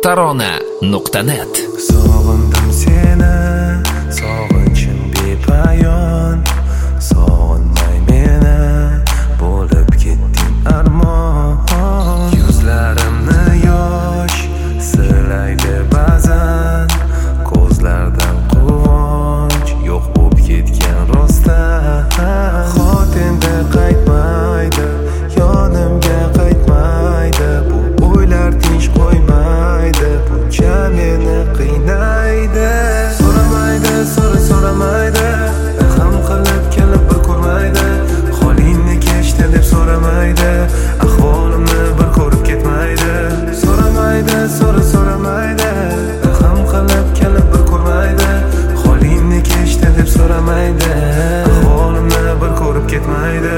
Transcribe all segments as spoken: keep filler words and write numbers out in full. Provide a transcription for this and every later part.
tarona nuqta net. Sog'indim seni, sog'inchim bepayon. Sog'inmay meni, bo'lib ketding armon. Yuzlarimni yosh silaydi ba'zan, ko'zlardan quvonch yo'q bo'lib ketgan rostdan. Xotinda qaytmaydi, yonimga qaytmaydi, bu o'ylar tinch qo'ymaydi, buncha meni qiynaydi. So'ramaydi, so'ra so'ramaydi, ham qilib kelib bir ko'rmaydi. Holingni kechdi deb so'ramaydi, ahvolimni bir ko'rib ketmaydi. So'ramaydi, so'ra so'ramaydi, ham qilib kelib bir ko'rmaydi. Holingni kechdi deb so'ramaydi, ahvolimni bir ko'rib ketmaydi.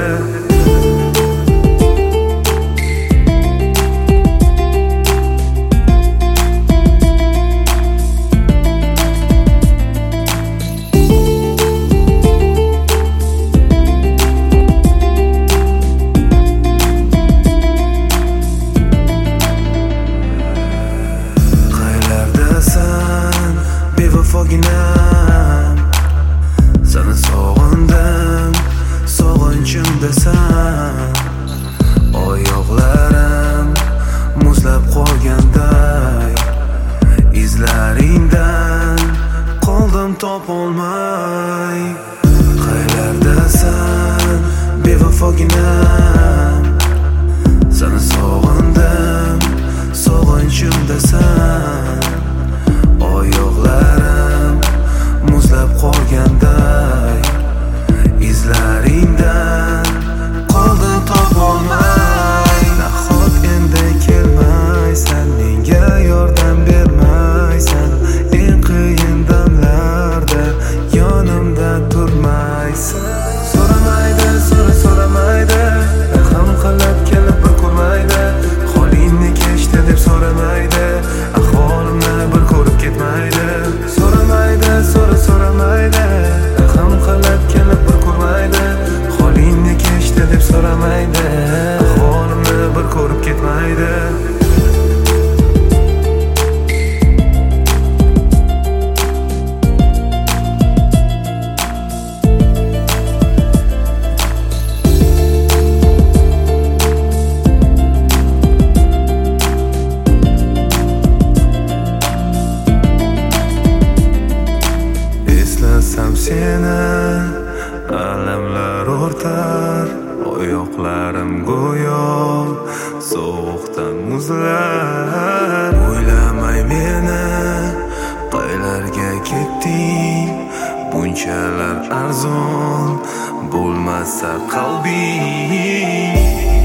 Bevafoginam, seni sog'indim, sog'inchimdasan. Oyoqlarim muzlab qolganday, izlaringdan qoldim topolmay. Qaylardasan bevafoginam, seni sog'indim, sog'inchimdasan. Oyoqlarim muzlab qolganday, izlaringdan qoldim topolmay. Nahot endi kelmaysan, menga yordam bermaysan, eng qiyin damlarda yonimda turmaysan. So'ramaydi, so'ra so'ramaydi, ham qilib kelib bir ko'rmaydi. Holingni kechdi deb so'ramaydi, ahvolimni bir ko'rib ketmaydi. So'ramaydi, so'ra so'ramaydi, ham qilib kelib bir ko'rmaydi. Holingni kechdi deb so'ramaydi, ahvolimni bir ko'rib ketmaydi. Eslasam seni, alamlar o'rtar, oyoqlarim go'yo sovuqdan muzlar. O'ylamay meni, qaylarga ketding, bunchalar arzon bo'lmasa qalbing.